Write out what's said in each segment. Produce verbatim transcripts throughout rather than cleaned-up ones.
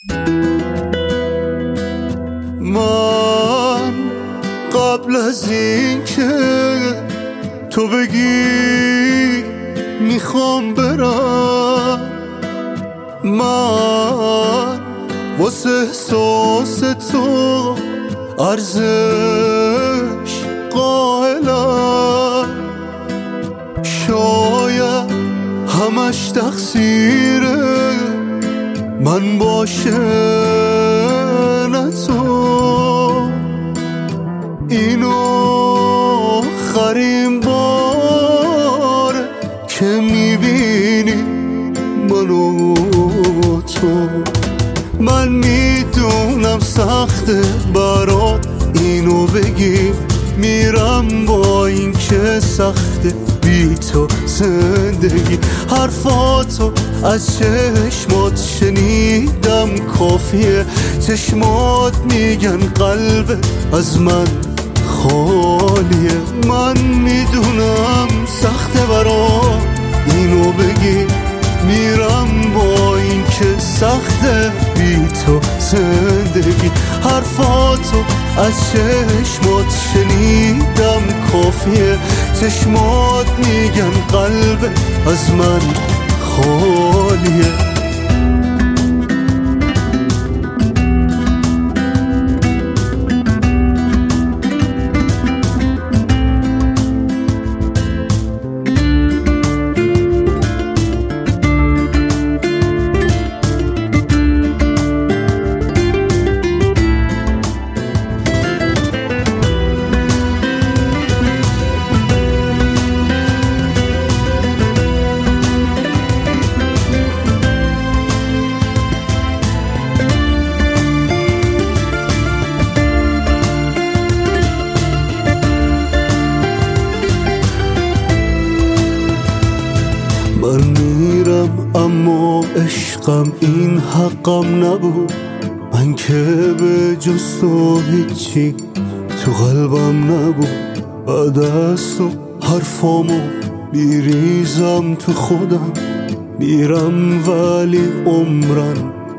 من قبل از این که تو بگی میخوام برم، من واسه احساس تو ارزش قائلم. شاید همش تقصیره من باشه نه تو، اینو آخرین باره که میبینی منو تو. من میدونم سخته برات اینو بگی، میرم با این که سخته بی تو زندگی. حرفاتو از چشمات شنیدم کافیه، چشمات میگن قلب از من خالیه. من میدونم سخته برات اینو بگی، میرم با این که سخته بی تو زندگی. حرفاتو از چشمات شنیدم کافیه، چشمات میگن قلب از من خالیه. من میرم اما عشقم این حقم نبود، من که به جز تو هیچی تو قلبم نبود. بعد از تو حرفامو میریزم تو خودم، میرم ولی عمرن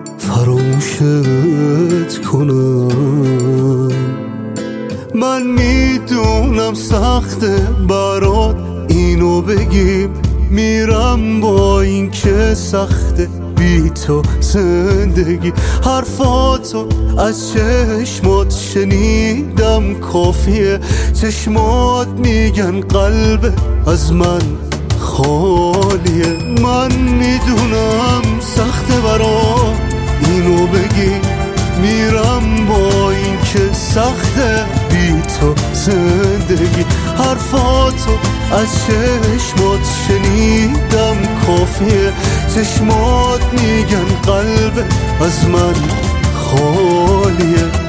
فراموشت کنم. من میدونم سخته برات اینو بگیم، میرم با این که سخته بی تو زندگی. حرفاتو از چشمات شنیدم کافیه، چشمات میگن قلب از من خالیه. من میدونم سخته برات اینو بگی، میرم با این که سخته بی تو زندگی. حرفاتو از چشمات شنیدم کافیه، چشمات میگن قلب از من خالیه.